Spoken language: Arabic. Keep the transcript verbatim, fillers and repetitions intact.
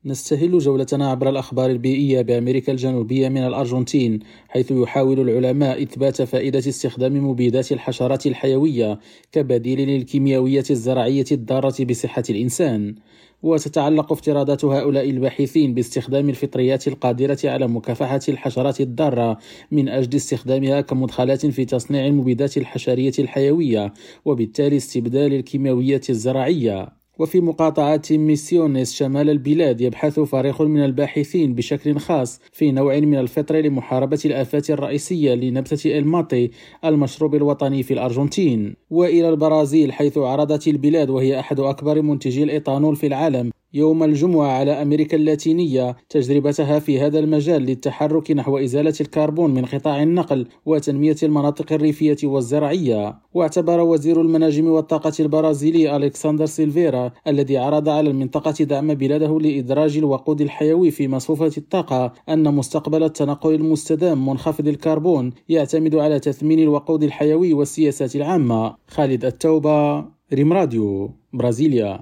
نستهل جولتنا عبر الأخبار البيئية بأمريكا الجنوبية من الأرجنتين، حيث يحاول العلماء إثبات فائدة استخدام مبيدات الحشرات الحيوية كبديل للكيميائية الزراعية الضارة بصحة الإنسان. وتتعلق افتراضات هؤلاء الباحثين باستخدام الفطريات القادرة على مكافحة الحشرات الضارة من أجل استخدامها كمدخلات في تصنيع المبيدات الحشرية الحيوية، وبالتالي استبدال الكيماويات الزراعية. وفي مقاطعة ميسيونيس شمال البلاد، يبحث فريق من الباحثين بشكل خاص في نوع من الفطر لمحاربة الآفات الرئيسية لنبتة الماطي، المشروب الوطني في الأرجنتين. وإلى البرازيل، حيث عرضت البلاد وهي أحد أكبر منتجي الإيثانول في العالم يوم الجمعة على أمريكا اللاتينية تجربتها في هذا المجال للتحرك نحو إزالة الكربون من قطاع النقل وتنمية المناطق الريفية والزراعية. واعتبر وزير المناجم والطاقة البرازيلي ألكسندر سيلفيرا، الذي عرض على المنطقة دعم بلاده لإدراج الوقود الحيوي في مصفوفة الطاقة، أن مستقبل التنقل المستدام منخفض الكربون يعتمد على تثمين الوقود الحيوي والسياسات العامة. خالد التوبة، ريم راديو، برازيليا.